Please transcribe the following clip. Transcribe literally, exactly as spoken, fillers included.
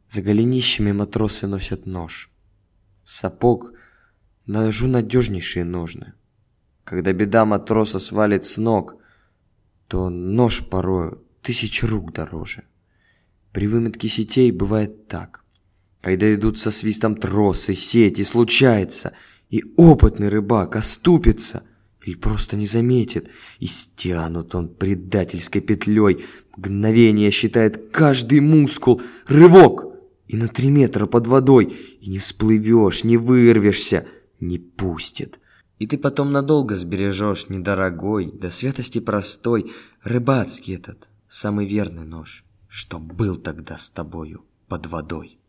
За голенищами матросы носят нож. Сапог ножу надежнейшие ножны. Когда беда матроса свалит с ног, то нож порою тысяч рук дороже. При выметке сетей бывает так. Когда идут со свистом тросы, сети, случается, и опытный рыбак оступится или просто не заметит, и стянут он предательской петлей. Мгновение считает каждый мускул, рывок, и на три метра под водой, и не всплывешь, не вырвешься, не пустит. И ты потом надолго сбережешь недорогой, до святости простой, рыбацкий этот, самый верный нож, что был тогда с тобою под водой.